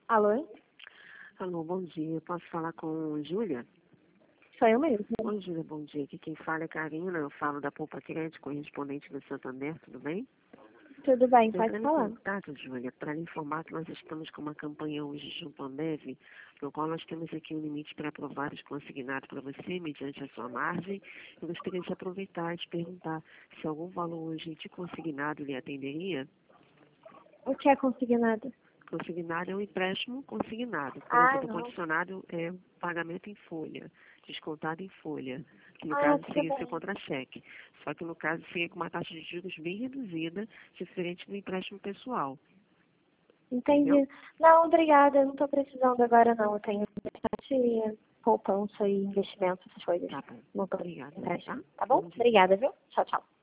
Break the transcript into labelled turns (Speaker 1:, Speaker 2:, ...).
Speaker 1: Alô?
Speaker 2: Alô, bom dia. Posso falar com Júlia?
Speaker 1: Sou eu mesmo.
Speaker 2: Oi, Júlia, bom dia. Aqui quem fala é Karina. Eu falo da Poupa Crédito, correspondente do Santander, tudo bem?
Speaker 1: Tudo bem,
Speaker 2: Estou
Speaker 1: pode
Speaker 2: entrando
Speaker 1: falar.
Speaker 2: em contato, Júlia, para lhe informar que nós estamos com uma campanha hoje junto à Ambev, no qual nós temos aqui um limite para aprovar os consignados para você, mediante a sua margem. Eu gostaria de aproveitar e te perguntar se algum valor hoje de consignado lhe atenderia.
Speaker 1: O que é consignado?
Speaker 2: Consignado é um empréstimo consignado. Por
Speaker 1: Ah,
Speaker 2: exemplo,
Speaker 1: não.
Speaker 2: condicionado é um pagamento em folha, descontado em folha, que no
Speaker 1: Ah,
Speaker 2: caso
Speaker 1: tudo
Speaker 2: seria seu
Speaker 1: bem.
Speaker 2: contra-cheque. Só que no caso seria com uma taxa de juros bem reduzida, diferente do empréstimo pessoal. Entendeu?
Speaker 1: Entendi. Não, obrigada. Eu não estou precisando agora, não. Eu tenho bastante poupança e investimento, essas coisas.
Speaker 2: Tá bom.
Speaker 1: Não estou
Speaker 2: Obrigada, tá?
Speaker 1: empréstimo. Tá bom?
Speaker 2: Bom dia.
Speaker 1: Obrigada, viu? Tchau, tchau.